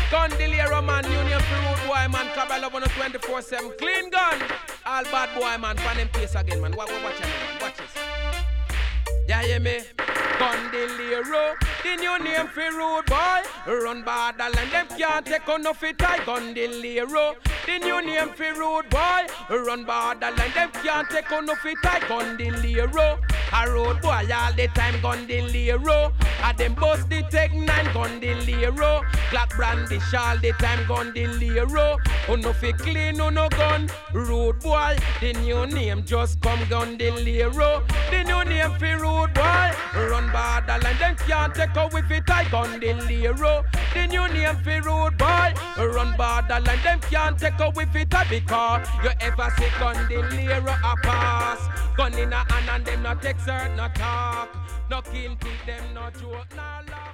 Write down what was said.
Gondilero man, Union for road boy man, Cabal up on a 24/7 clean gun. All bad boy man, pan them place again man. Watch it, man. Watch this. Yeah, hear me? Gondilero, the new name for road boy. Run borderline, them can't take on no fit I. Gondilero, the new name for road boy. Run borderline, them can't take on no fit I. Gondilero, a road boy all the time. Gondilero, a them bust the Tech 9. Gondilero, Glock brandish all the time. Gondilero, oh no fit clean, oh no gun. Road boy, the new name just come. Gondilero, the new name for road boy. Run borderline, them can't take out with it. I Gondilero, the new name for road boy. Run borderline, them can't take out with it. Because you ever see Gondilero a pass. Gun in a hand and them not take cert, not talk. No kill, them not joke, no lie.